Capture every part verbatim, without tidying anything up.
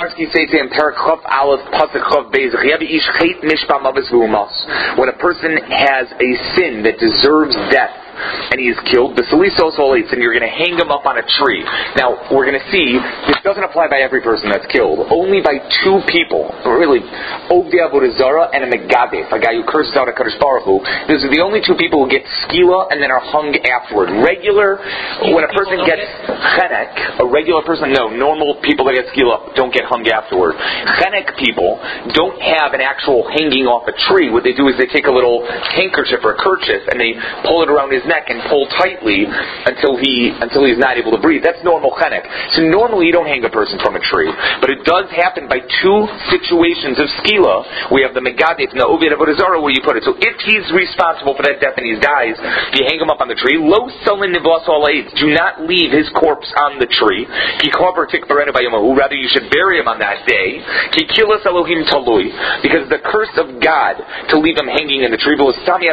When a person has a sin that deserves death and he is killed, and you're going to hang him up on a tree. Now, we're going to see, this doesn't apply by every person that's killed, only by two people, really, Ovdei Avodah Zarah and a Megadef, a guy who curses out a Kadosh Baruch Hu. Those are the only two people who get skila and then are hung afterward. Regular, when a person gets chenek, a regular person, no, normal people that get skila don't get hung afterward. Chenek people don't have an actual hanging off a tree. What they do is they take a little handkerchief or a kerchief and they pull it around his neck and pull tightly until he until he's not able to breathe. That's normal chenek. So normally you don't hang a person from a tree, but it does happen by two situations of skila. We have the megadef and the oved avodah zarah where you put it. So if he's responsible for that death and he dies, you hang him up on the tree. Lo salin nivlas all aids. Do not leave his corpse on the tree. Rather, you should bury him on that day. Elohim talui, because the curse of God to leave him hanging in the tree.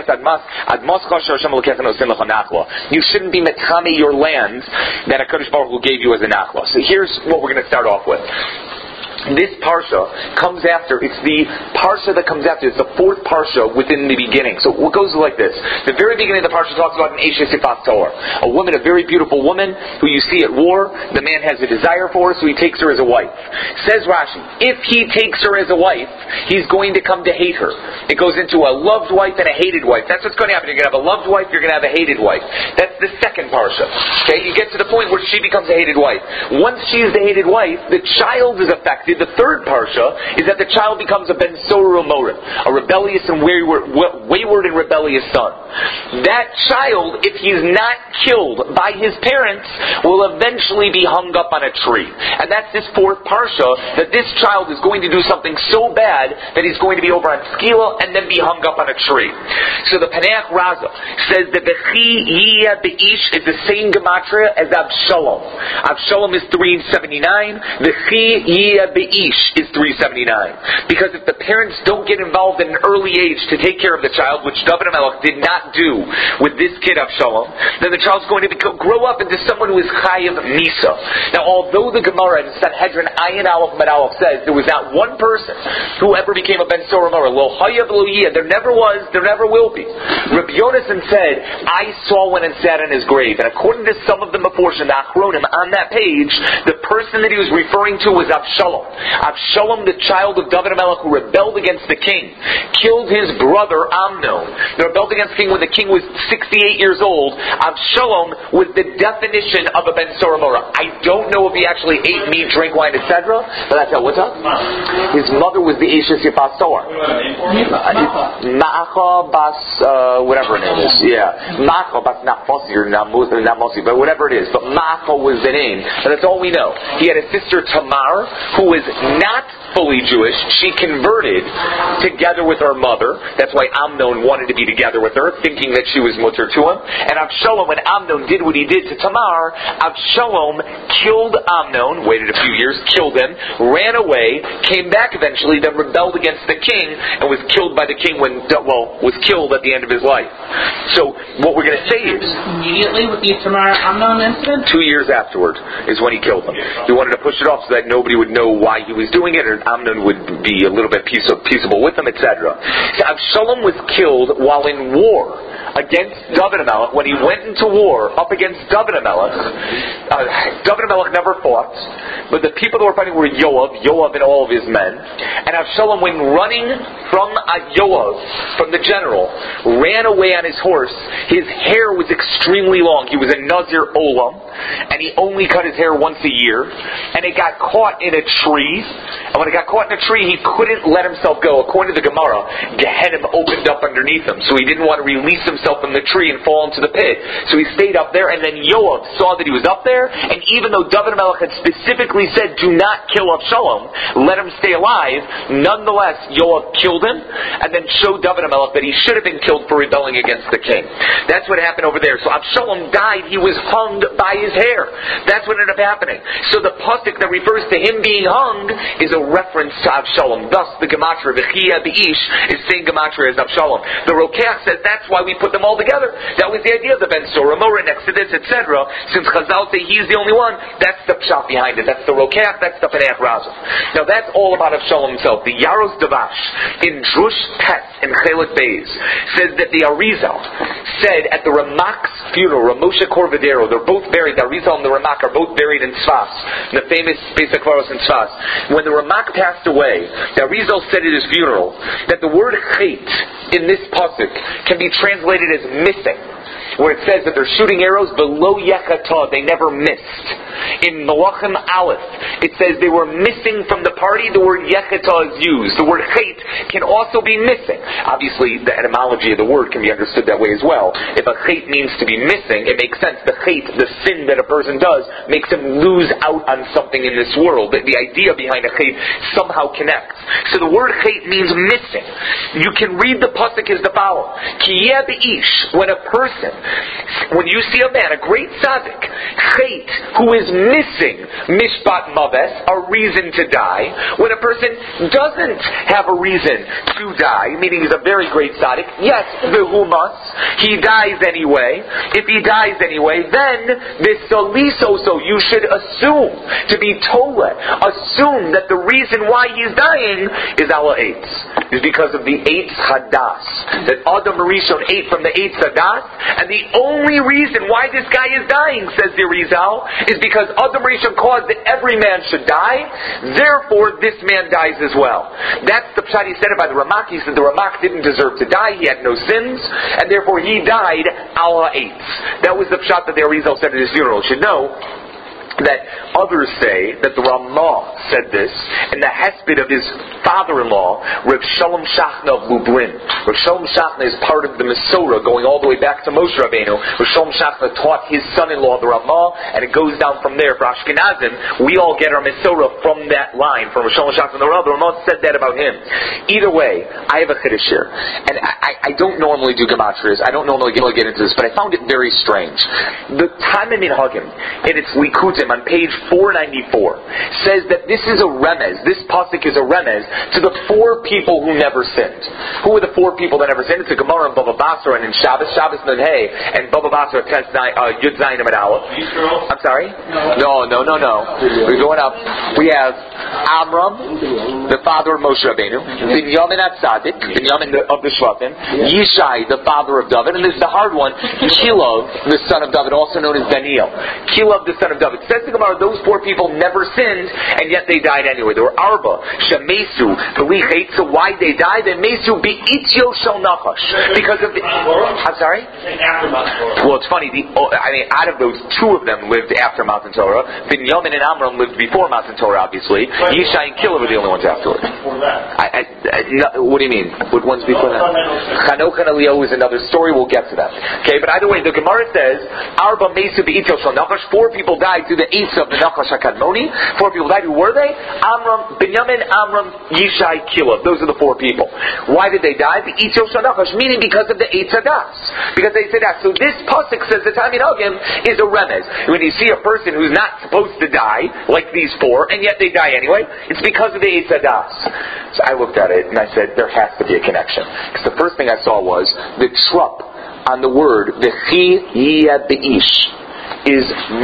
You shouldn't be metame your land that a Kadosh Baruch Hu gave you as a nachla. So here's what we're going to start off with. This parsha comes after, it's the parsha that comes after, it's the fourth parsha within the beginning. So it goes like this. The very beginning of the parsha talks about an Eshes Sifas Torah. A woman, a very beautiful woman, who you see at war. The man has a desire for her, so he takes her as a wife. Says Rashi, if he takes her as a wife, he's going to come to hate her. It goes into a loved wife and a hated wife. That's what's going to happen. You're going to have a loved wife, you're going to have a hated wife. That's the second parsha. Okay, you get to the point where she becomes a hated wife. Once she's the hated wife, the child is affected. The third parsha is that the child becomes a ben soror u'moreh, a rebellious and wayward, wayward and rebellious son. That child, if he's not killed by his parents, will eventually be hung up on a tree. And that's this fourth parsha, that this child is going to do something so bad that he's going to be over on skila and then be hung up on a tree. So the Paneach Raza says that the chi yiyah beish is the same gematria as Avshalom. Avshalom is three seventy-nine. The chi yiyah beish is three seventy-nine. Because if the parents don't get involved in an early age to take care of the child, which David HaMelech did not do with this kid Avshalom, then the child's going to become, grow up into someone who is chayav misa. Now, although the Gemara in Sanhedrin Ayin Aleph Mad Aleph says there was not one person who ever became a ben soror u'moreh, lo hayav lo yiyah, there never was, there never will be. Rabbi Yonasan said, I saw one and sat in his grave. And according to some of the Meforshim, the Achronim, on that page, the person that he was referring to was Avshalom. Avshalom, the child of David HaMelech, who rebelled against the king, killed his brother Amnon. They rebelled against the king when the king was sixty-eight years old. Avshalom was the definition of a ben soror u'moreh. I don't know if he actually ate meat, drank wine, et cetera. But that's how. What's up? His mother was the Eshes Sifas Torah. Ma'acha bas, uh, whatever her name is. Yeah, Ma'acha bas Nachmosi or Namosi, but whatever it is. But Ma'acha was the name. And that's all we know. He had a sister Tamar, who was not fully Jewish. She converted together with her mother. That's why Amnon wanted to be together with her, thinking that she was mutter to him. And Avshalom, when Amnon did what he did to Tamar, Avshalom killed Amnon, waited a few years, killed him, ran away, came back eventually, then rebelled against the king, and was killed by the king when, well, was killed at the end of his life. So, what we're going to say is... Immediately with the Tamar Amnon incident? Two years afterward is when he killed him. He wanted to push it off so that nobody would know why he was doing it, or Amnon would be a little bit peaceable with him, et cetera. So Avshalom was killed while in war against David HaMelech. When he went into war up against David HaMelech, uh, David HaMelech never fought, but the people that were fighting were Yoav, Yoav and all of his men. And Avshalom, when running from uh, Yoav, from the general, ran away on his horse. His hair was extremely long. He was a Nazir Olam, and he only cut his hair once a year. And it got caught in a tree. And when it got caught in a tree, he couldn't let himself go. According to the Gemara, Gehenna opened up underneath him, so he didn't want to release himself from the tree and fall into the pit. So he stayed up there, and then Yoav saw that he was up there, and even though David HaMelech had specifically said, do not kill Avshalom, let him stay alive, nonetheless, Yoav killed him, and then showed David HaMelech that he should have been killed for rebelling against the king. That's what happened over there. So Avshalom died, he was hung by his hair. That's what ended up happening. So the pasuk that refers to him being hung tongue is a reference to Avshalom. Thus, the Gematria, V'chiyah B'ish, is saying Gematria as Avshalom. The Rokeach says that's why we put them all together. That was the idea of the Ben Sora, Mora next to this, et cetera. Since Chazal say he's the only one, that's the pshat behind it. That's the Rokeach, that's the Penach Razov. Now that's all about Avshalom himself. The Yaros Davash, in Drush Pet, in Chelik Beis, says that the Arizal said at the Ramak's funeral, Ramosha Corvadero, they're both buried, the Arizal and the Ramak are both buried in Tzfas, the famous Beis HaKvaros in Tzfas. When the Ramak passed away, the Arizal said at his funeral that the word chait in this pasuk can be translated as missing, where it says that they're shooting arrows below Yechata, they never missed. In Malachim Aleph, it says they were missing from the party, the word Yechata is used. The word chait can also be missing. Obviously, the etymology of the word can be understood that way as well. If a chait means to be missing, it makes sense. The chait, the sin that a person does, makes him lose out on something in this world. The, the idea behind a chait somehow connects. So the word chait means missing. You can read the pasuk as the following. Ki yeh b'ish, when a person, when you see a man, a great tzaddik, chait, who is missing mishpat maves, a reason to die, when a person doesn't have a reason to die, meaning he's a very great tzaddik, yes, v'humas, he dies anyway. If he dies anyway, then this soliso, so you should assume to be tole, assume that the reason why he's dying is ala eitz, is because of the eitz hadas, that Adam Rishon ate from the eitz hadas, and the only reason why this guy is dying, says the Arizal, is because Adam Rishon caused that every man should die, therefore this man dies as well. That's the pshat he said it by the Ramak. He said the Ramak didn't deserve to die, he had no sins, and therefore he died al ha'etz. That was the pshat that the Arizal said at his funeral. You should know that others say that the Ramah said this in the hesped of his father-in-law, Reb Shalom Shachna of Lublin. Reb Shalom Shachna is part of the Mesorah going all the way back to Moshe Rabbeinu. Reb Shalom Shachna taught his son-in-law the Ramah, and it goes down from there. For Ashkenazim, we all get our Mesorah from that line, from Reb Shalom Shachna. The Ramah said that about him. Either way, I have a chiddush here, and I, I don't normally do gematrias. I don't normally get, get into this, but I found it very strange. The Taamei Minhagim, in its Likutim, on page four ninety-four, says that this is a remez, this pasuk is a remez to the four people who never sinned. Who are the four people that never sinned? It's a Gemara in Bava Basra and in Shabbos, Shabbos Nun Hey, and Bava Basra Tes uh, Yud Zayin Amid Aleph. I'm sorry? No, no, no, no. We're going up. We have Amram, the father of Moshe Rabbeinu, Binyamin Atzadik, Binyamin of the Shvatim, Yishai, the father of David, and this is the hard one, Kilov, the son of David, also known as Daniel. Kilov, the son of David. Says the Gemara, those four people never sinned, and yet they died anyway. There were Arba, Shemesu, Belichet. So why they died? They Mesu Be'ityo Shel Nachash. Because of the... I'm sorry? Well, it's funny. The, I mean, out of those, two of them lived after Matan Torah. Binyamin and Amram lived before Matan Torah, obviously. Yishai and Kilov were the only ones afterwards. I, I, I, no, what do you mean? What ones before that? Chanoch and Eliyahu is another story. We'll get to that. Okay, but either way, the Gemara says, Arba Mesu Be'ityo Shel Nachash. Four people died through the eights of the Nachash HaKadmoni. Four people died. Who were they? Amram, Binyamin, Amram, Yishai, Kilov. Those are the four people. Why did they die? The Eitz Nachash, meaning because of the Eitz Hadas. Because they said that. So this pasuk says the Taamei Minhagim is a remez. When you see a person who's not supposed to die, like these four, and yet they die anyway, it's because of the Eitz Hadas. So I looked at it and I said, there has to be a connection. Because the first thing I saw was the trup on the word V'chi yeh b'ish is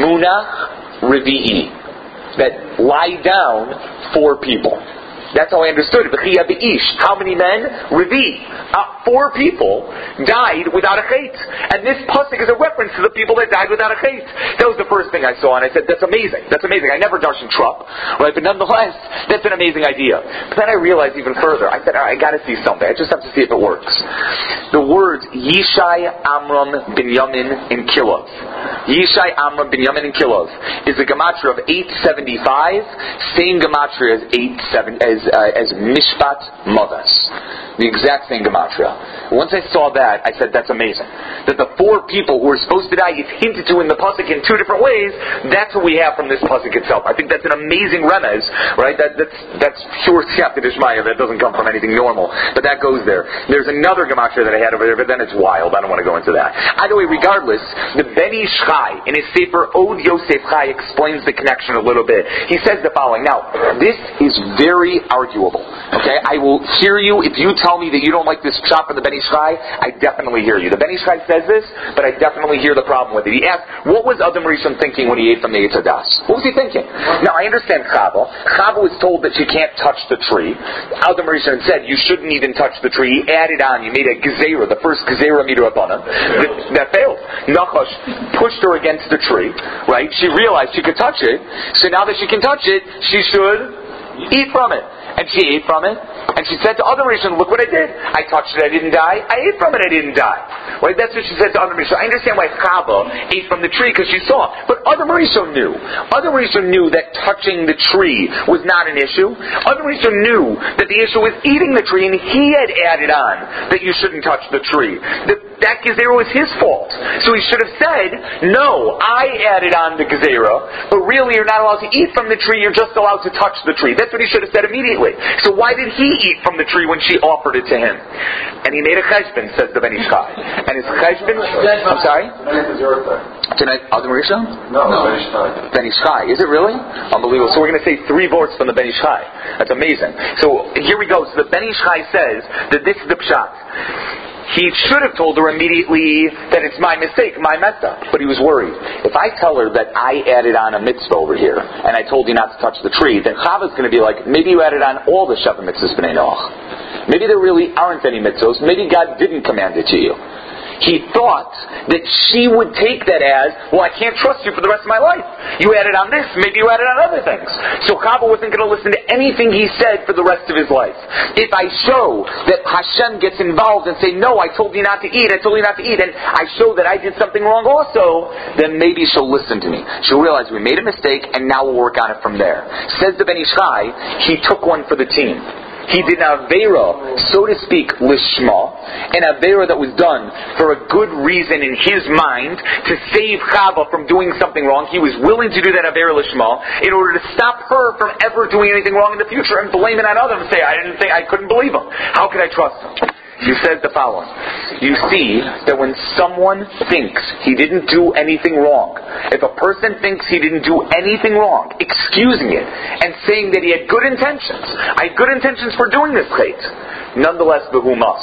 munach revi'i, that lie down four people. That's how I understood it. V'chiyah b'ish. How many men? Revi. Uh, four people died without a chait. And this pasuk is a reference to the people that died without a chait. That was the first thing I saw, and I said, that's amazing. That's amazing. I never darshan trup, right? But nonetheless, that's an amazing idea. But then I realized even further. I said, all right, I got to see something. I just have to see if it works. The words Yishai, Amram, Binyamin, and Kilov. Yishai, Amram, Binyamin, and Kilov is a gematria of eight seventy-five. Same gematria as eight seven as uh, as Mishpat Madas. The exact same gematria. Once I saw that, I said, that's amazing. That the four people who are supposed to die is hinted to in the pasuk in two different ways. That's what we have from this pasuk itself. I think that's an amazing remez, right? That, that's that's pure siyata d'shmaya. That doesn't come from anything normal, but that goes there. There's another gematria that I had over there, but then it's wild. I don't want to go into that. Either way, regardless, the Ben Ish Chai in his sefer Od Yosef Chai explains the connection a little bit. He says the following. Now, this is very arguable. Okay, I will hear you if you tell me that you don't like this shot for the Ben Ish Chai. I definitely hear you. The Ben Ish Chai says this, but I definitely hear the problem with it. He asked, what was Adam Rishon thinking when he ate from the Eitz Hadas? What was he thinking? Now, I understand Chava. Chava was told that she can't touch the tree. Adam Rishon said, you shouldn't even touch the tree. He added on. You made a gezerah, the first gezerah midrabanan. That, that failed. Nachash pushed her against the tree, right? She realized she could touch it. So now that she can touch it, she should eat from it. And she ate from it. And she said to Adam Rishon, look what I did. I touched it, I didn't die. I ate from it, I didn't die. Right? That's what she said to Adam Rishon. I understand why Chava ate from the tree, because she saw. But Adam Rishon knew. Adam Rishon knew that touching the tree was not an issue. Adam Rishon knew that the issue was eating the tree, and he had added on that you shouldn't touch the tree. That, that gezerah was his fault. So he should have said, no, I added on the gezerah, but really you're not allowed to eat from the tree, you're just allowed to touch the tree. That's what he should have said immediately. So why did he eat from the tree when she offered it to him? And he made a cheshbon, says the Ben Ish Chai. And his cheshbon, I'm sorry? Tonight, Adam Rishon? No, no. Ben Ish Chai. Ben Ish Chai. Is it really? Unbelievable. So we're going to say three words from the Ben Ish Chai. That's amazing. So here we go. So the Ben Ish Chai says that this is the pshat. He should have told her immediately that it's my mistake, my mess up. But he was worried. If I tell her that I added on a mitzvah over here, and I told you not to touch the tree, then Chava's going to be like, maybe you added on all the Sheva mitzvahs b'nei Noach. Maybe there really aren't any mitzvahs. Maybe God didn't command it to you. He thought that she would take that as, well, I can't trust you for the rest of my life. You added on this, maybe you added on other things. So Chava wasn't going to listen to anything he said for the rest of his life. If I show that Hashem gets involved and say, no, I told you not to eat, I told you not to eat, and I show that I did something wrong also, then maybe she'll listen to me. She'll realize we made a mistake, and now we'll work on it from there. Says the Ben Ish Chai, he took one for the team. He did an avera, so to speak, lishma, an avera that was done for a good reason in his mind to save Chava from doing something wrong. He was willing to do that avera lishma in order to stop her from ever doing anything wrong in the future and blame it on others and say, I didn't think, I couldn't believe him. How could I trust him? He says the following. You see that when someone thinks he didn't do anything wrong, if a person thinks he didn't do anything wrong, excusing it and saying that he had good intentions, I had good intentions for doing this chait, nonetheless the humas.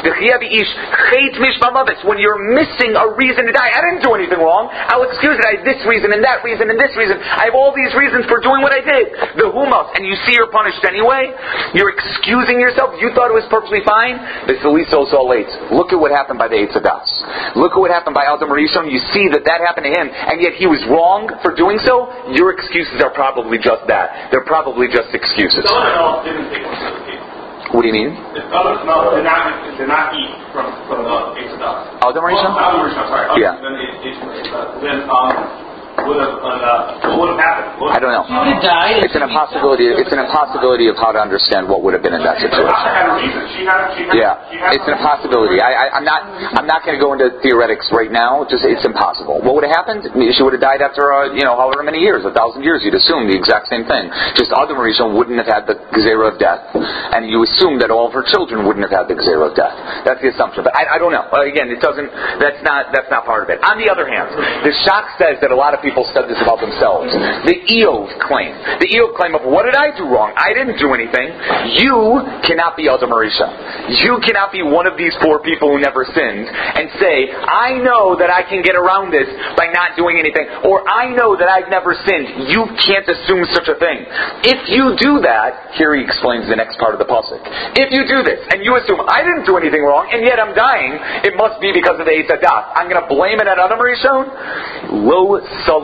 When you're missing a reason to die, I didn't do anything wrong, I'll excuse it, I had this reason and that reason and this reason, I have all these reasons for doing what I did. The humas, and you see you're punished anyway, you're excusing yourself, you thought it was perfectly fine, this look at what happened by the Eitz Hadas. Look at what happened by Adam Rishon. You see that that happened to him, and yet he was wrong for doing so. Your excuses are probably just that. They're probably just excuses. What do you mean? If others no, did not, did not eat from, from the Eitz Hadas. Adam Rishon? Oh, Adam Rishon, sorry. Yeah. Then, it, it, then um, would have, uh, what would have happened? What I don't know. She would have died. It's an impossibility. It's an impossibility of how to understand what would have been in that situation. She had a reason. She had, she had, Yeah, she had it's an impossibility. I, I, I'm not. I'm not going to go into theoretics right now. Just it's impossible. What would have happened? She would have died after uh, you know however many years, a thousand years. You'd assume the exact same thing. Just Adam Rishon wouldn't have had the gezerah of death, and you assume that all of her children wouldn't have had the gezerah of death. That's the assumption. But I, I don't know. Again, it doesn't. That's not. That's not part of it. On the other hand, the Shach says that a lot of people said this about themselves. The Eov claim. The Eov claim of, what did I do wrong? I didn't do anything. You cannot be Adam Rishon. You cannot be one of these four people who never sinned and say, I know that I can get around this by not doing anything, or I know that I've never sinned. You can't assume such a thing. If you do that, here he explains the next part of the pasuk. If you do this, and you assume, I didn't do anything wrong, and yet I'm dying, it must be because of the Eitz Hadas. I'm going to blame it at Adam Rishon? Lo salah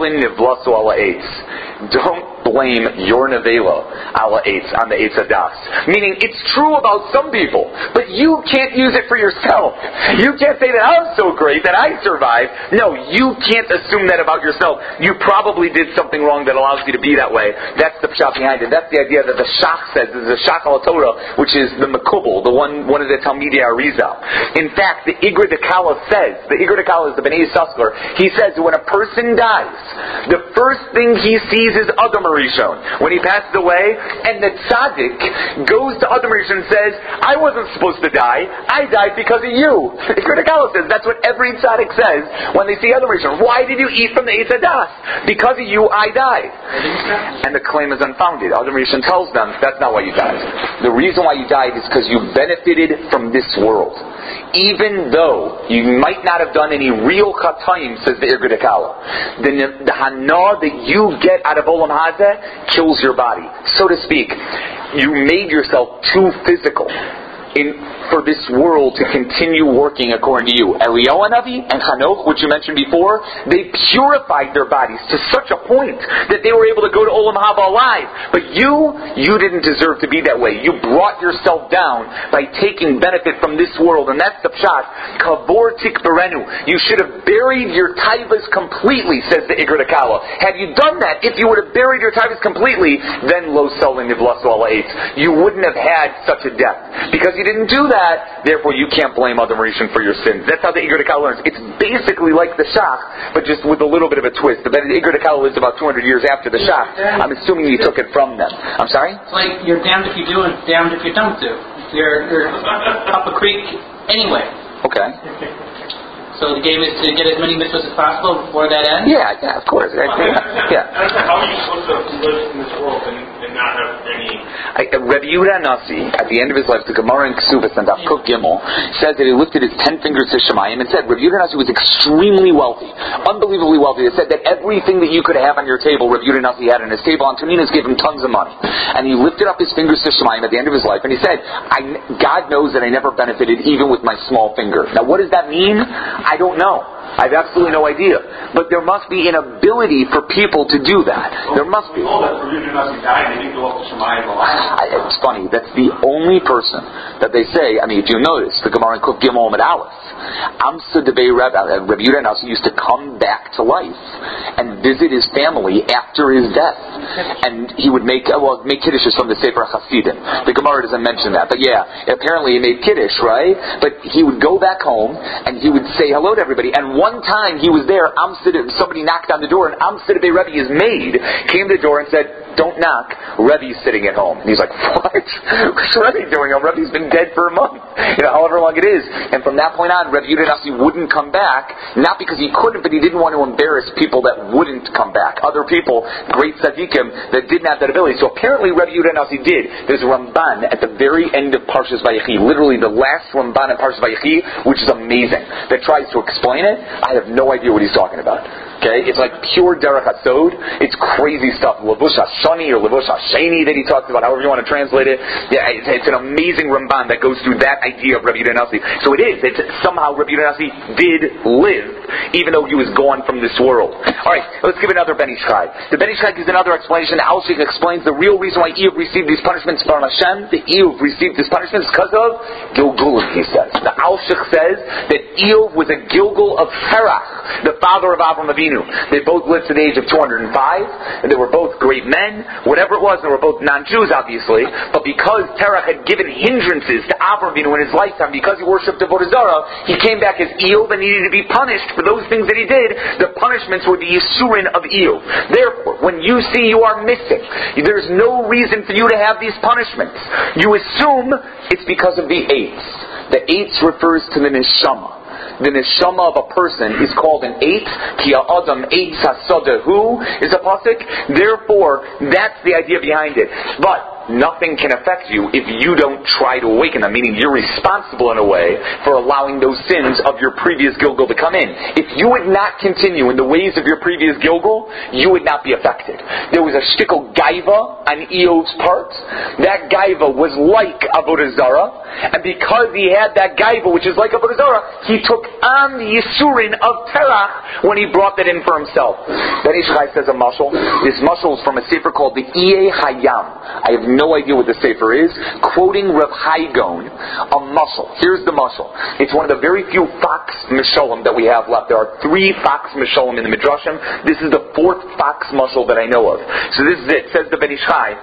solin nivlasu ala eitz. Don't blame your nevela ala eitz on the eitz hadas. Meaning, it's true about some people, but you can't use it for yourself. You can't say that I'm so great that I survived. No, you can't assume that about yourself. You probably did something wrong that allows you to be that way. That's the pshat behind it. That's the idea that the Shach says. This is the Shach al Torah, which is the Makubal, the one one of the Talmidei Arizal. In fact, the Igra de Kala says, the Igra de Kala is the Bnei Yissaschar, he says that when a person dies, the first thing he sees is Adam Rishon when he passes away, and the tzaddik goes to Adam Rishon and says, I wasn't supposed to die, I died because of you. The Igra de Kala says that's what every tzaddik says when they see Adam Rishon. Why did you eat from the Eitz Hadas? Because of you, I died. And the claim is unfounded. Adam Rishon tells them that's not why you died. The reason why you died is because you benefited from this world. Even though you might not have done any real chatayim, says the Igra de Kala, the, the hana that you get out of Olam Hazeh kills your body. So to speak, you made yourself too physical in for this world to continue working according to you. Eliyahu Hanavi and Chanoch, which you mentioned before, they purified their bodies to such a point that they were able to go to Olam Haba alive. But you, you didn't deserve to be that way. You brought yourself down by taking benefit from this world, and that's the pshat. Kavor tikberenu. You should have buried your taivas completely, says the Igra de Kala. Had you done that, if you would have buried your taivas completely, then lo selin nivlasu ala eitz. You wouldn't have had such a death. Because you didn't do that, therefore you can't blame Adam Rishon for your sins. That's how the Igra de Kala learns. It's basically like the Shach, but just with a little bit of a twist. The Igra de Kala lives about two hundred years after the Shach. I'm assuming you took it from them. I'm sorry? It's like you're damned if you do and damned if you don't do. You're, you're up a creek anyway. Okay. So the game is to get as many mitzvahs as possible before that ends? Yeah, yeah, of course. I, yeah. How are you supposed to live in this world and, and not have any... I, Rabbi Yehuda Nasi, at the end of his life, the Gemara in Ksubas and Kuf Gimel, says that he lifted his ten fingers to Shemayim and said, Rabbi Yehuda Nasi was extremely wealthy, unbelievably wealthy. It said that everything that you could have on your table, Rabbi Yehuda Nasi had on his table. Antoninas gave him tons of money. And he lifted up his fingers to Shemayim at the end of his life and he said, I, God knows that I never benefited even with my small finger. Now what does that mean? I don't know. I have absolutely no idea. But there must be an ability for people to do that. Well, there must be. We know that for you to die, they didn't go up to Shemayim alive. It's funny. That's the only person that they say. I mean, if you notice, the Gemara in Kuf Gimel Amud Aleph, Amsa Debei Rabbi Rabbi Yehuda Nasi used to come back to life and visit his family after his death, and he would make well make kiddushes from the Sefer Hasidim. The Gemara doesn't mention that, but yeah, apparently he made kiddush, right? But he would go back home and he would say hello to everybody. And one time he was there, Amsa, somebody knocked on the door, and Amsa Debei Rebbe, his maid, came to the door and said, don't knock, Rebbe's sitting at home. And he's like, what? What's Rebbe doing? Oh, Rebbe's been dead for a month. You know, however long it is. And from that point on, Rebbe Yehuda Nasi wouldn't come back, not because he couldn't, but he didn't want to embarrass people that wouldn't come back. Other people, great tzaddikim, that didn't have that ability. So apparently Rebbe Yehuda Nasi did. There's a Ramban at the very end of Parshas Vayechi, literally the last Ramban in Parshas Vayechi, which is amazing, that tries to explain it. I have no idea what he's talking about. Okay, it's like pure Derech HaSod. It's crazy stuff. Levush HaShani or Levush HaSheni that he talks about, however you want to translate it. Yeah, it's, it's an amazing Ramban that goes through that idea of Rabbi Yehuda Nasi. So it is. It's somehow Rabbi Yehuda Nasi did live, even though he was gone from this world. All right, let's give another Ben Ish Chai. The Ben Ish Chai gives another explanation. The Alshich explains the real reason why Eov received these punishments from Hashem. The Eov received these punishments because of Gilgul, he says. The Alshich says that Eov was a Gilgul of Terach, the father of Avram Avinu. They both lived to the age of two hundred five, and they were both great men. Whatever it was, they were both non-Jews, obviously. But because Terach had given hindrances to Avram Avinu in his lifetime, because he worshipped Avodah Zarah, he came back as Eov and needed to be punished for those things that he did. The punishments were the Yisurin of Eov. Therefore, when you see you are missing, there's no reason for you to have these punishments. You assume it's because of the eights. The eights refers to the neshama. The neshama of a person is called an eight. Ki ha'adam eitz hasodahu is a pasuk. Therefore, that's the idea behind it. But nothing can affect you if you don't try to awaken them, meaning you're responsible in a way for allowing those sins of your previous Gilgul to come in. If you would not continue in the ways of your previous Gilgul, you would not be affected. There was a shtickle gaiva on Eov's part. That gaiva was like Avodah Zarah, and because he had that gaiva, which is like Avodah Zarah, he took on the Yisurin of Terach when he brought that in for himself. Ben Ish Chai says a mashal. This mashal is from a sefer called the Iye Hayam. I have no idea what the sefer is. Quoting Rav Hai Gaon, a mashal. Here's the mashal. It's one of the very few Fox Mishalim that we have left. There are three Fox Mishalim in the Midrashim. This is the fourth Fox mashal that I know of. So this is it. It says the Ben Ish Chai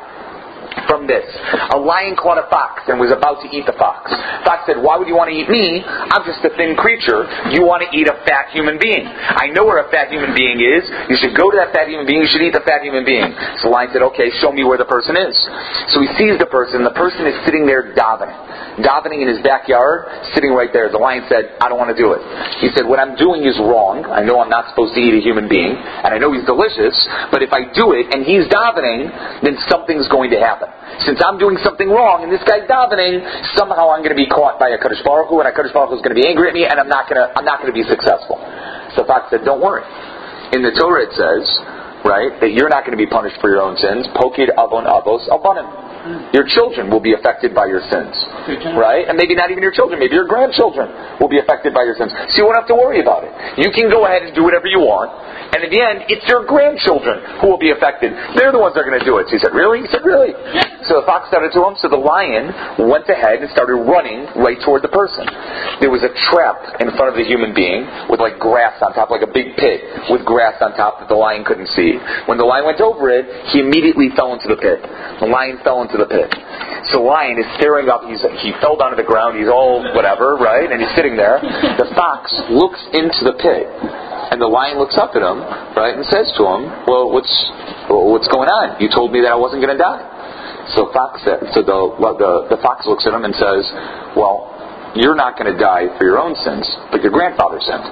from this. A lion caught a fox and was about to eat the fox. Fox said, why would you want to eat me? I'm just a thin creature. You want to eat a fat human being. I know where a fat human being is. You should go to that fat human being. You should eat the fat human being. So the lion said, okay, show me where the person is. So he sees the person. The person is sitting there davening. Davening in his backyard, sitting right there. The lion said, I don't want to do it. He said, what I'm doing is wrong. I know I'm not supposed to eat a human being. And I know he's delicious. But if I do it and he's davening, then something's going to happen. Since I'm doing something wrong and this guy's davening, somehow I'm going to be caught by a Kadosh Baruch Hu, and a Kadosh Baruch Hu is going to be angry at me, and I'm not going to I'm not going to be successful. So Fox said, don't worry. In the Torah it says, right, that you're not going to be punished for your own sins. Pokid avon avos albanim. Your children will be affected by your sins, right? And maybe not even your children, maybe your grandchildren will be affected by your sins. So you won't have to worry about it. You can go ahead and do whatever you want, and in the end, it's your grandchildren who will be affected. They're the ones that are going to do it. So he said, really? He said, really? So the fox started to him, so the lion went ahead and started running right toward the person. There was a trap in front of the human being with like grass on top, like a big pit with grass on top that the lion couldn't see. When the lion went over it, he immediately fell into the pit. The lion fell into the pit. So the lion is staring up. He's, he fell down to the ground. He's all whatever, right? And he's sitting there. The fox looks into the pit. And the lion looks up at him, right, and says to him, well, what's what's going on? You told me that I wasn't going to die. So fox said, so the, the the fox looks at him and says, well, you're not going to die for your own sins, but your grandfather sinned.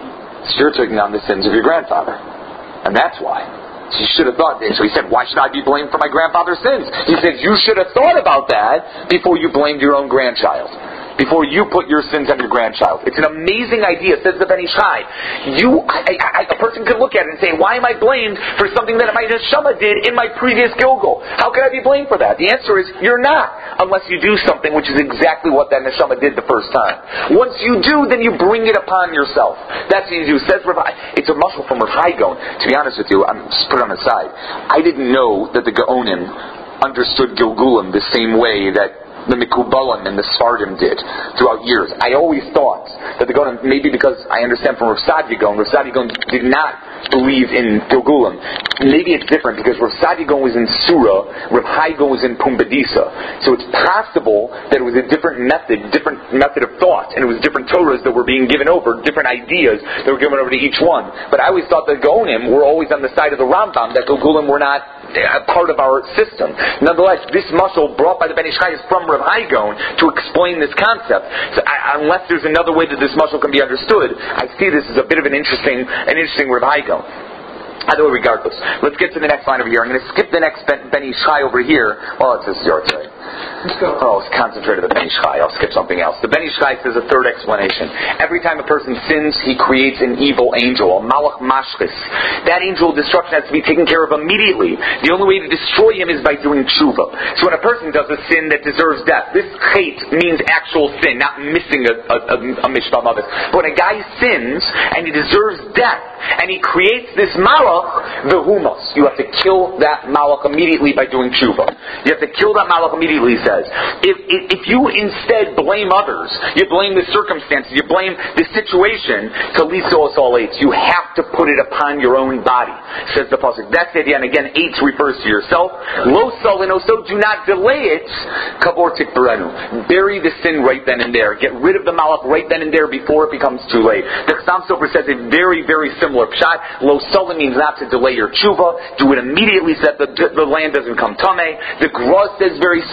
So you're taking on the sins of your grandfather. And that's why. So you should have thought this. So he said, why should I be blamed for my grandfather's sins? He said, you should have thought about that before you blamed your own grandchild. Before you put your sins on your grandchild. It's an amazing idea, says the Ben Ish Chai. You, I, I, a person could look at it and say, why am I blamed for something that my neshama did in my previous Gilgul? How could I be blamed for that? The answer is, you're not, unless you do something which is exactly what that neshama did the first time. Once you do, then you bring it upon yourself. That's what you do. Says Rav, it's a muscle from Rav Hai Gaon. To be honest with you, I'm just put it on the side. I didn't know that the Gaonim understood Gilgulim the same way that the Mikubalim and the Sfardim did throughout years. I always thought that the Gaonim, maybe because I understand from Rav Sadia Gaon, Rav Sadia Gaon did not believe in Gilgulim. Maybe it's different because Rav Sadia Gaon was in Surah, Rav Hai Gaon was in Pumbedisa. So it's possible that it was a different method, different method of thought, and it was different Torahs that were being given over, different ideas that were given over to each one. But I always thought that Gaonim were always on the side of the Rambam, that Gilgulim were not a part of our system. Nonetheless, this muscle brought by the Ben Ish Chai is from Rav Hai Gaon to explain this concept. So I, unless there's another way that this muscle can be understood, I see this as a bit of an interesting, an interesting Rav Hai Gaon. Either way, regardless, let's get to the next line over here. I'm going to skip the next Ben, Ben Ish Chai over here. Well, it's just your turn. Let's go. Oh, it's concentrated the Ben Ish Chai. I'll skip something else. The Ben Ish Chai says a third explanation. Every time a person sins, he creates an evil angel, a malach mashchis. That angel of destruction has to be taken care of immediately. The only way to destroy him is by doing tshuva. So when a person does a sin that deserves death, this chait means actual sin, not missing a, a, a, a mishpah mavis. But when a guy sins and he deserves death, and he creates this malach, the humas, you have to kill that malach immediately by doing tshuva. You have to kill that malach immediately, he says. If, if, if you instead blame others, you blame the circumstances, you blame the situation, talisos all eights, you have to put it upon your own body, says the pasuk. That's the idea, and again, eights refers to yourself. Lo salino, so do not delay it. Kavor tikberenu. Bury the sin right then and there. Get rid of the malach right then and there before it becomes too late. The Chassam Sofer says a very, very similar pshat. Lo salin means not to delay your tshuva. Do it immediately so that the, the land doesn't come tameh. The Gra says very similar.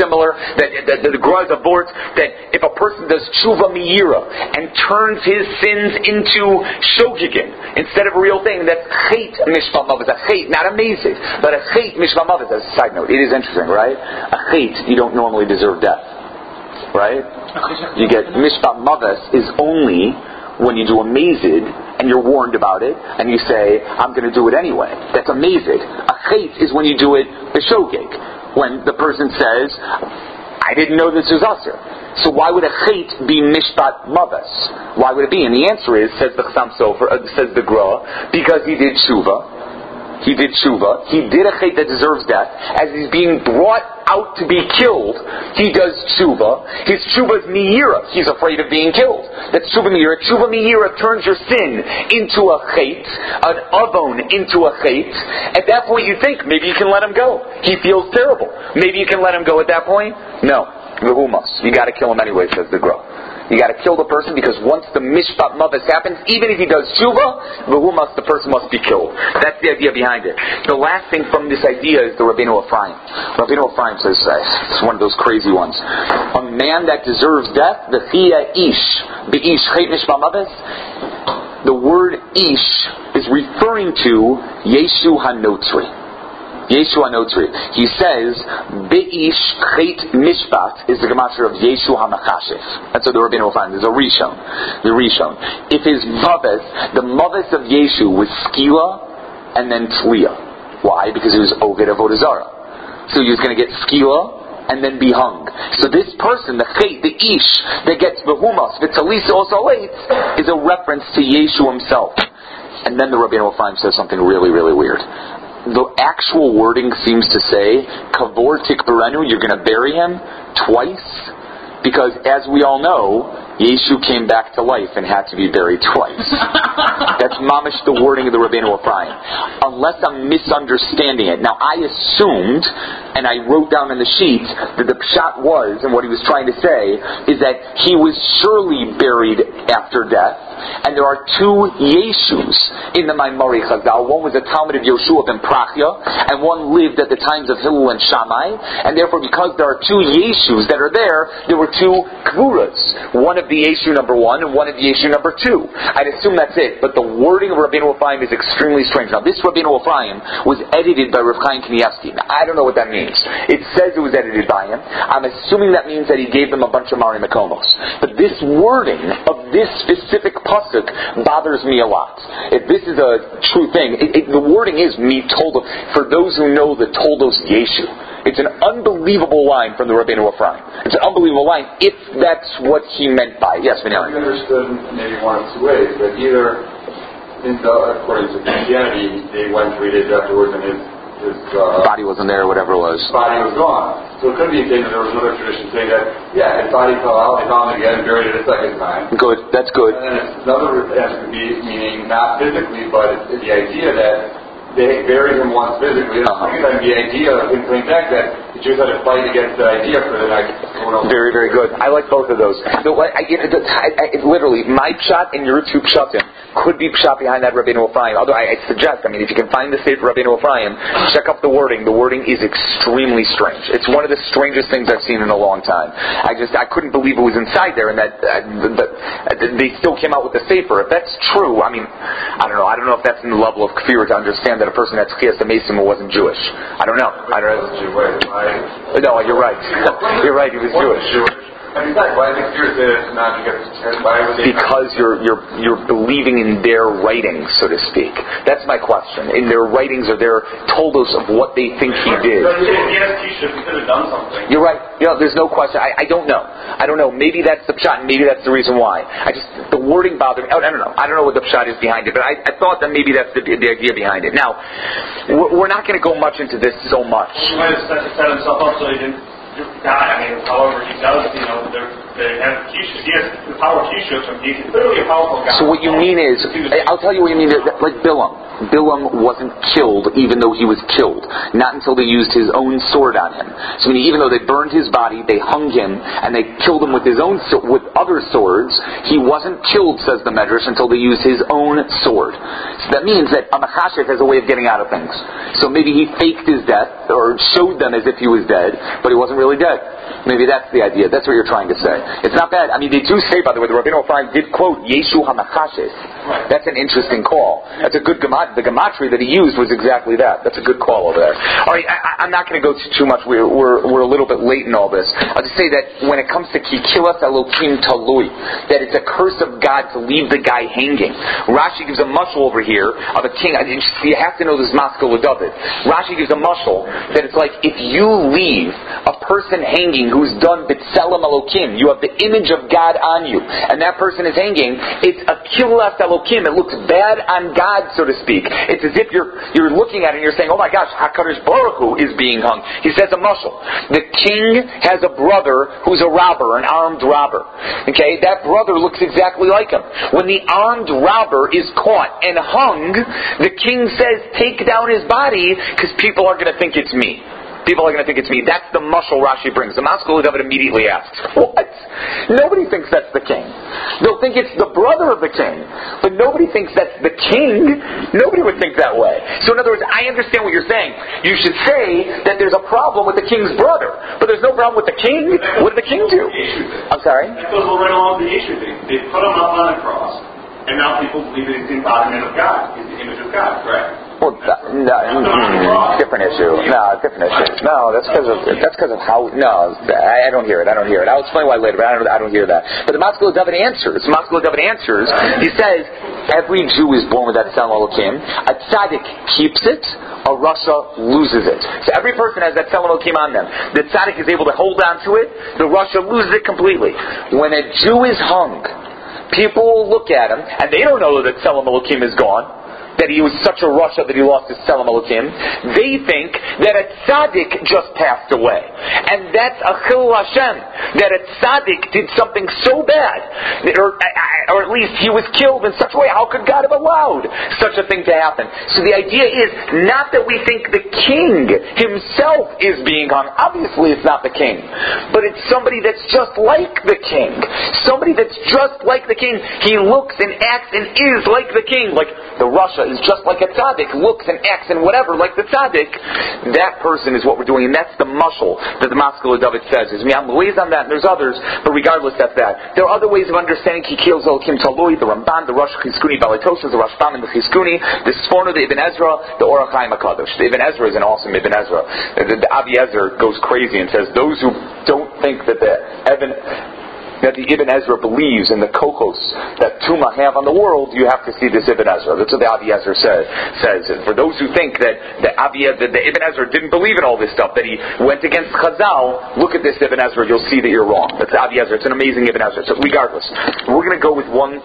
that, that, that the Gra is aborts, that if a person does tshuva miyira and turns his sins into shogigin instead of a real thing, that's chait mishpat mavis, a chait, not amazing, but a chait mishpat mavis. As a side note, it is interesting, right? A chait, you don't normally deserve death, right? You get mishpat mavis is only when you do a mazid and you're warned about it and you say, I'm going to do it anyway. That's a mazid. A chait is when you do it b'shogeg, when the person says, I didn't know this was usher. So why would a chait be mishpat mavis? Why would it be? And the answer is, says the Chassam Sofer, uh, says the Gra, because he did tshuva. He did tshuva. He did a chait that deserves death. As he's being brought out to be killed, he does tshuva. His tshuva is miyira. He's afraid of being killed. That's tshuva miyira. Tshuva miyira turns your sin into a chait, an avon into a chait. At that point you think, maybe you can let him go. He feels terrible. Maybe you can let him go at that point? No. V'humas. You gotta kill him anyway, says the Gra. You got to kill the person because once the mishpat mavis happens, even if he does tshuva, v'humas, the person must be killed. That's the idea behind it. The last thing from this idea is the Rabbeinu Ephraim. Rabbeinu Ephraim says, it's one of those crazy ones. A man that deserves death, the chiyah ish, be'ish chait mishpat mavis, the word ish is referring to Yeshu HaNotri. Yeshu HaNotri. He says, Be'ish Chait Mishpat is the gematria of Yeshu HaMachashef. That's what the Rabbeinu will find. There's a Rishon. The Rishon. If his mavis, the mavis of Yeshu was Skila and then Tliya. Why? Because he was Oved Avodah Zarah. So he was going to get Skila and then be hung. So this person, the Chait, the Ish, that gets Behumas, V'Talisa also is a reference to Yeshu himself. And then the Rabbeinu Ephraim says something really, really weird. The actual wording seems to say, Kavor Tikberenu, you're going to bury him twice, because as we all know, Yeshu came back to life and had to be buried twice. That's mamish the wording of the Rabbeinu Ephraim. Unless I'm misunderstanding it. Now I assumed, and I wrote down in the sheet, that the pshat was, and what he was trying to say, is that he was surely buried after death. And there are two Yeshus in the Maimari Chazal. One was a Talmud of Yoshua ben Prachya, and one lived at the times of Hillel and Shammai. And therefore, because there are two Yeshus that are there, there were two Kvuras. One of the Yeshu number one and one of the Yeshu number two. I'd assume that's it. But the wording of Rabbeinu Ephraim is extremely strange. Now, this Rabbeinu Ephraim was edited by Rav Chaim Kanievsky. Now, I don't know what that means. It says it was edited by him. I'm assuming that means that he gave them a bunch of Mari Makomos. But this wording of this specific pasuk bothers me a lot. If this is a true thing, it, it, the wording is me toldos. For those who know the toldos Yeshu, it's an unbelievable line from the Rabbeinu Ephraim. It's an unbelievable line if that's what he meant by it. Yes, Vinay. I understood maybe one of two ways, but either, in the, according to Christianity, they went three days afterwards and his his uh, body wasn't there, whatever it was. Body was gone. So it could be a case that there was another tradition saying that, yeah, his body fell out, they found it again, buried it a second time. Good, that's good. And then another answer could be meaning not physically, but the idea that they buried him once physically, and uh-huh. the the idea of him coming back that the Jews had to fight against the idea for the next. Very, very good. I like both of those. The, I, it, it, I, it, literally, my pshat and your two pshatim could be pshat behind that Rabbeinu Ephraim. Although I, I suggest, I mean, if you can find the Sefer Rabbeinu Ephraim, check up the wording. The wording is extremely strange. It's one of the strangest things I've seen in a long time. I just, I couldn't believe it was inside there, and that uh, the, the, uh, they still came out with the Sefer. If that's true, I mean, I don't know. I don't know if that's in the level of kfir to understand that a person that's chiyas mason wasn't Jewish. I don't know. I don't know. No, you're right. You're right. He was Jewish. And besides, why is it clear that not because why would they? Because you're you're you're believing in their writings, so to speak. That's my question. In their writings, or their told us of what they think he did. Yes, he should. He could have done something. You're right. You know, there's no question. I, I don't know. I don't know. Maybe that's the pshat, and maybe that's the reason why. I just the wording bothered me. I don't know. I don't know what the pshat is behind it, but I, I thought that maybe that's the, the idea behind it. Now, we're not going to go much into this so much. He might have set himself up so he didn't. God, I mean, however he does, you know, they have Kishus. He has the power of Kishus, and he's clearly a powerful guy. So what you mean is, I'll tell you what you mean, like Bilam. Bilam wasn't killed even though he was killed. Not until they used his own sword on him. So even though they burned his body, they hung him, and they killed him with his own with other swords, he wasn't killed, says the Medrash, until they used his own sword. So that means that a Machashev has a way of getting out of things. So maybe he faked his death, or showed them as if he was dead, but he wasn't really dead. Maybe that's the idea. That's what you're trying to say. It's not bad. I mean, they do say, by the way, the Rabbeinu Ephraim did quote Yeshu HaMachashes. Right. That's an interesting call. That's a good gemat. The gematria that he used was exactly that. That's a good call over there. All right, I, I'm not going to go too, too much. We're, we're we're a little bit late in all this. I'll just say that when it comes to Kikilas Elokim Talui, that it's a curse of God to leave the guy hanging. Rashi gives a mushal over here of a king. You have to know this Maskil with David. Rashi gives a mushal that it's like if you leave a person hanging who's done B'Tselem Elokim, you have the image of God on you, and that person is hanging, it's a Kilas Elokim. It looks bad on God, so to speak. It's as if you're you're looking at it and you're saying, oh my gosh, HaKadosh Baruch Hu is being hung. He says a mushal. The king has a brother who's a robber, an armed robber. Okay, that brother looks exactly like him. When the armed robber is caught and hung, the king says, take down his body, because people are going to think it's me. People are going to think it's me. That's the mushal Rashi brings. The Maskil David immediately asks, what? Nobody thinks that's the king. They'll think it's the brother of the king. But nobody thinks that's the king. Nobody would think that way. So in other words, I understand what you're saying. You should say that there's a problem with the king's brother. But there's no problem with the king. What did the king do? I'm sorry? That goes right along with the issue thing. They put him up on a cross, and now people believe that it's the embodiment of God. It's the image of God, correct? Well, no, no, different issue. No, different issue. No, that's because of that's because of how. No, I, I don't hear it. I don't hear it. I'll explain why later, but I don't. I don't hear that. But the Maskil David answers. Maskil David answers. He says every Jew is born with that Tselem Elokim. A tzaddik keeps it. A rasha loses it. So every person has that Tselem Elokim on them. The tzaddik is able to hold on to it. The rasha loses it completely. When a Jew is hung, people look at him and they don't know that Tselem Elokim is gone, that he was such a rasha that he lost his Tselem Elokim. They think that a tzaddik just passed away. And that's a chilul Hashem. That a tzaddik did something so bad, or, or at least he was killed in such a way. How could God have allowed such a thing to happen? So the idea is not that we think the king himself is being hung. Obviously it's not the king. But it's somebody that's just like the king. Somebody that's just like the king. He looks and acts and is like the king. Like the rasha is just like a tzaddik, looks and acts and whatever like the tzaddik. That person is what we're doing, and that's the mushal that the Maskil David says. There's ways on that, and there's others, but regardless, that's that. There are other ways of understanding Kikil Zolkim Talui, the Ramban, the Rosh Chizkuni Balitosha, the Rashbam, and the Chizkuni, the Sforno, the Ibn Ezra, the Orach Chaim HaKadosh. The Ibn Ezra is an awesome Ibn Ezra. The, the Avi Ezer goes crazy and says, those who don't think that the Ibn that the Ibn Ezra believes in the kokos that Tumah have on the world, you have to see this Ibn Ezra. That's what the Avi Ezer says. says. And for those who think that the, Avi, that the Ibn Ezra didn't believe in all this stuff, that he went against Chazal, look at this Ibn Ezra, you'll see that you're wrong. That's the Avi Ezer. It's an amazing Ibn Ezra. So regardless, we're going to go with one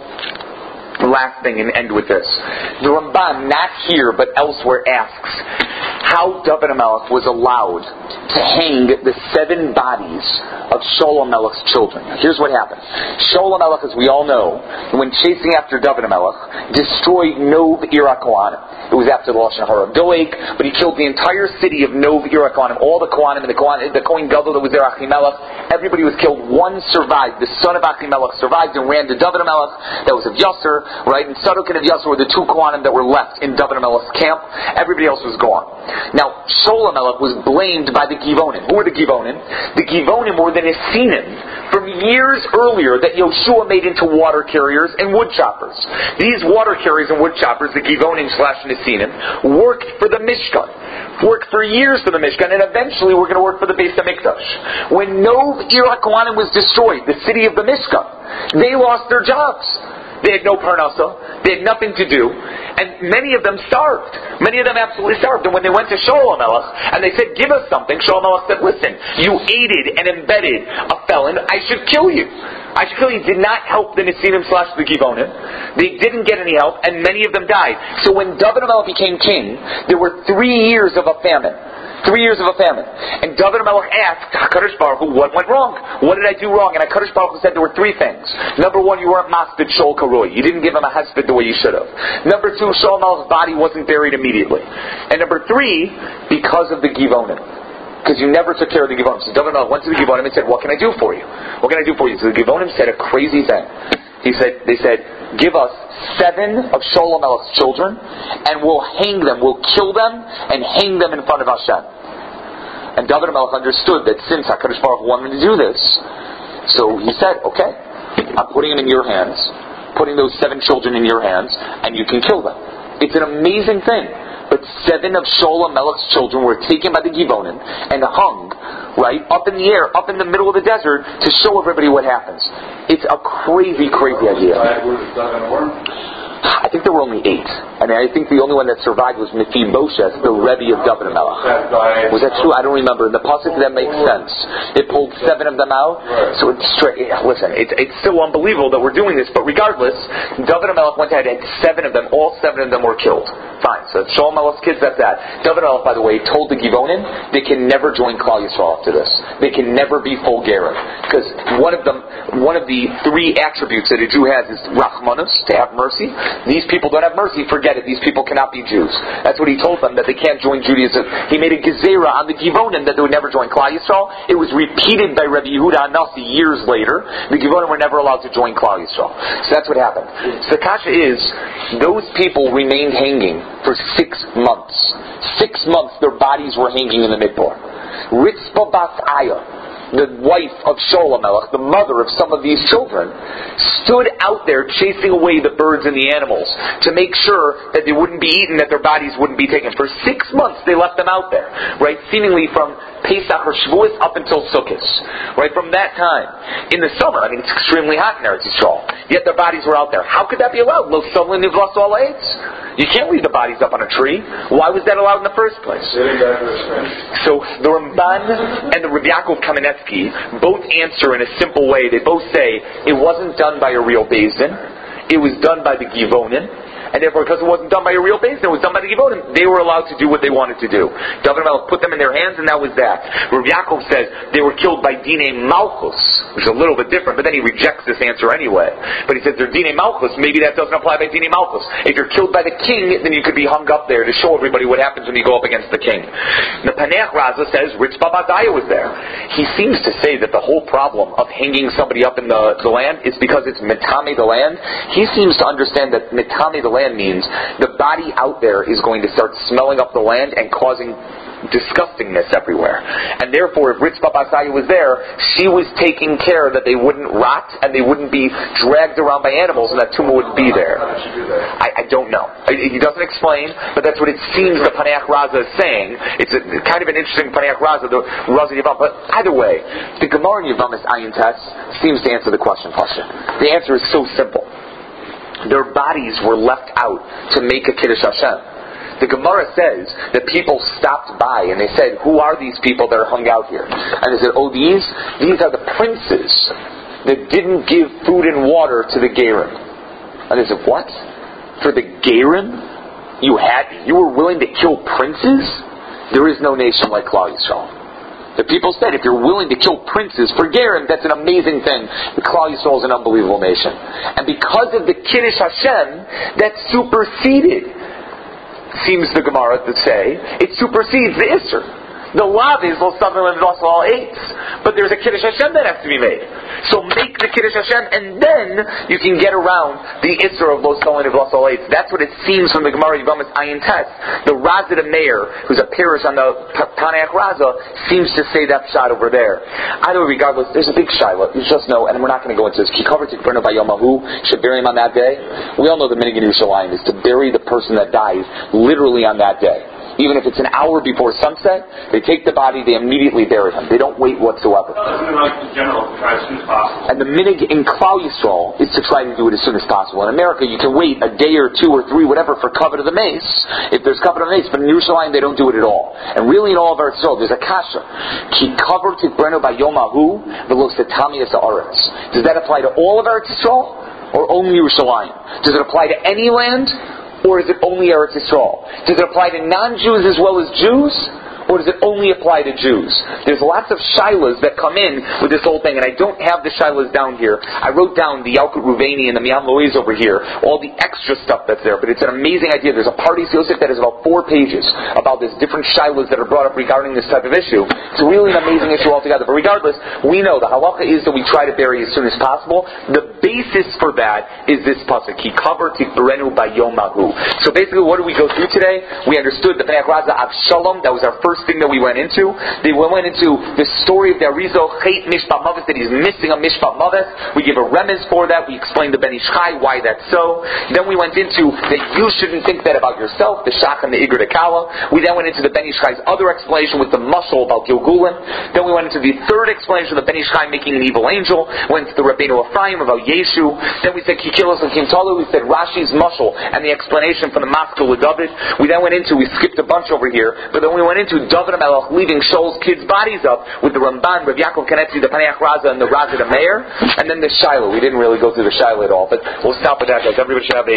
last thing and end with this. The Ramban, not here but elsewhere, asks how David HaMelech was allowed to hang the seven bodies of Shaul HaMelech's children. Here's what happened. Shaul HaMelech, as we all know, when chasing after David HaMelech, destroyed Nov Ir HaKohanim. It was after the Lashon Hara of Doeg, but he killed the entire city of Nov Ir HaKohanim, all the Kohanim and the Kohanim, the Kohen Gadol that was there, Achimelech. Everybody was killed. One survived. The son of Achimelech survived and ran to David HaMelech. That was of Yasser. Right? And Sadok and Avyasa were the two Kohanim that were left in David HaMelech's camp. Everybody else was gone. Now, Shaul HaMelech was blamed by the Givonim. Who were the Givonim? The Givonim were the Nesinim from years earlier that Yoshua made into water carriers and wood choppers. These water carriers and wood choppers, the Givonim slash Nesinim, worked for the Mishkan. Worked for years for the Mishkan, and eventually were going to work for the Beis HaMikdash. When Nov Ir HaKohanim was destroyed, the city of the Mishkan, they lost their jobs. They had no parnasa. They had nothing to do. And many of them starved. Many of them absolutely starved. And when they went to Shaul HaMelech and they said, give us something, Shaul HaMelech said, listen, you aided and embedded a felon. I should kill you. I should kill you. He did not help the Nesinim slash the Givonim. They didn't get any help, and many of them died. So when David HaMelech became king, there were three years of a famine. Three years of a famine. And David HaMelech asked HaKadosh Baruch Hu, what went wrong? What did I do wrong? And HaKadosh Baruch Hu said there were three things. Number one, you weren't maspid Shol Karoi. You didn't give him a hesped the way you should have. Number two, Shaul HaMelech's body wasn't buried immediately. And number three, because of the Givonim. Because you never took care of the Givonim. So David HaMelech went to the Givonim and said, what can I do for you? What can I do for you? So the Givonim said a crazy thing. He said, they said, give us seven of Shaul HaMelech's children, and we'll hang them, we'll kill them, and hang them in front of Hashem. And David HaMelech understood that since HaKadosh Baruch Hu wanted to do this, so he said, okay, I'm putting them in your hands, putting those seven children in your hands, and you can kill them. It's an amazing thing. But seven of Shaul HaMelech's children were taken by the Givonim and hung, right, up in the air, up in the middle of the desert, to show everybody what happens. It's a crazy, crazy idea. I think there were only eight. I mean, I think the only one that survived was Mephibosheth, the Rebbe of David HaMelech. Was that true? I don't remember. In the pasuk, that makes sense. It pulled seven of them out. So it's straight. Listen, it's it's still unbelievable that we're doing this, but regardless, David HaMelech went ahead and had seven of them. All seven of them were killed. Fine. So Shaul HaMelech's kids, that's that. David HaMelech, by the way, told the Givonim they can never join Klal Yisrael after this. They can never be full Gerim, because one of them, one of the three attributes that a Jew has is Rachmanus, to have mercy. These people don't have mercy, forget it. These people cannot be Jews. That's what he told them, that they can't join Judaism. He made a gezerah on the Givonim that they would never join Klal Yisrael. It was repeated by Rabbi Yehuda Hanassi years later. The Givonim were never allowed to join Klal Yisrael. So that's what happened. So the kasha is, those people remained hanging for six months. Six months their bodies were hanging in the Midbar. Ritzpah Bas Aya, the wife of Shaul HaMelech, the mother of some of these children, stood out there chasing away the birds and the animals to make sure that they wouldn't be eaten, that their bodies wouldn't be taken. For six months they left them out there, right? Seemingly from Pesach or Shavuos up until Sukkot, right? From that time. In the summer, I mean, it's extremely hot in Eretz Yisrael, yet their bodies were out there. How could that be allowed? Lo Sovlin Nivlas Ol Eitz. You can't leave the bodies up on a tree. Why was that allowed in the first place? So the Ramban and the Rabbi Yaakov Kamenetsky both answer in a simple way. They both say it wasn't done by a real Beis Din. It was done by the Givonim. And therefore, because it wasn't done by a real Beis Din, it was done by the Givonim, they were allowed to do what they wanted to do. David HaMelech put them in their hands, and that was that. Rabbi Yaakov says they were killed by Dinei Malchus, which is a little bit different, but then he rejects this answer anyway. But he says they're Dinei Malchus, maybe that doesn't apply by Dinei Malchus. If you're killed by the king, then you could be hung up there to show everybody what happens when you go up against the king. The Paneach Raza says Ritzpah Bas Aya was there. He seems to say that the whole problem of hanging somebody up in the, the land is because it's Mitame the land. He seems to understand that Mitame the land means the body out there is going to start smelling up the land and causing disgustingness everywhere. And therefore, if Ritzpah Bas Aya was there, she was taking care that they wouldn't rot and they wouldn't be dragged around by animals and that tumor would be there. I, I don't know. He doesn't explain, but that's what it seems the Paneach Raza is saying. It's a, kind of an interesting Paneach Raza, the Raza Yavam. But either way, the Gemara in Yavamis Ayin Tes seems to answer the question, Pasha. The answer is so simple. Their bodies were left out to make a Kiddush Hashem. The Gemara says that people stopped by and they said, who are these people that are hung out here? And they said, oh, these these are the princes that didn't give food and water to the Gerim. And they said, what? For the Gerim? You had, you were willing to kill princes? There is no nation like Klal Yisrael. The people said, if you're willing to kill princes for Gerim, that's an amazing thing. The Klal Yisrael is an unbelievable nation. And because of the Kiddush Hashem, that superseded, seems the Gemara to say, it supersedes the Isser. The lav is Lo Sovlin Nivlas Ol Eitz, but there's a Kiddush Hashem that has to be made. So make the Kiddush Hashem, and then you can get around the Isser of Lo Sovlin Nivlas Ol Eitz. That's what it seems from the Gemara Yavamis Ayin Tes. The Raza de Meir, who's a parish on the Paneach Raza, seems to say that shot over there. Either way, regardless, there's a big shiloh. You just know, and we're not going to go into this. Kikavar Tikbrenu Bayomahu should bury him on that day. We all know the minhag in Yerushalayim is to bury the person that dies literally on that day. Even if it's an hour before sunset, they take the body, they immediately bury him. They don't wait whatsoever. Like the general, to try as soon as possible. And the minhag in Klal Yisrael is to try to do it as soon as possible. In America, you can wait a day or two or three, whatever, for covet of the mace, if there's covet of the mace. But in Yerushalayim, they don't do it at all. And really, in all of Eretz Yisrael, there's a kasha. Ki kaver tikbrenu bayomahu v'lo setami es haaretz. Does that apply to all of Eretz Yisrael, or only Yerushalayim? Does it apply to any land? Or is it only Eretz Yisrael? Does it apply to non-Jews as well as Jews? Or does it only apply to Jews? There's lots of shilas that come in with this whole thing, and I don't have the shilas down here. I wrote down the Yalkut Ruveni and the Mian Loiz over here, all the extra stuff that's there, but it's an amazing idea. There's a Pardes Yosef that is about four pages about this different shilas that are brought up regarding this type of issue. It's really an amazing issue altogether. But regardless, we know the halacha is that we try to bury as soon as possible. The basis for that is this pasuk, Ki kaver tikbrenu bayomahu. So basically, what did we go through today? We understood the Paneach Raza Avshalom. That was our first first thing that we went into. They went into the story of the Arizal Chet Mishpat Mavis, that he's missing a Mishpat Mavis. We give a remez for that. We explained the Ben Ish Chai, why that's so. Then we went into that you shouldn't think that about yourself, the Shach and the Iger de Kala. We then went into the Ben Ish Chai's other explanation with the muscle about Gilgulim. Then we went into the third explanation of the Ben Ish Chai making an evil angel. Went to the Rabbeinu Ephraim about Yeshu. Then we said Kikilos and Kintalu. We said Rashi's muscle and the explanation from the Maskil with David. We then went into, we skipped a bunch over here, but then we went into David HaMelech leaving Shaul's kids' bodies up with the Ramban, Rav Yaakov Kanetzi, the Paneach Raza, and the Raza the Mayor, and then the Shiloh. We didn't really go through the Shiloh at all, but we'll stop with that, guys. Everybody should have a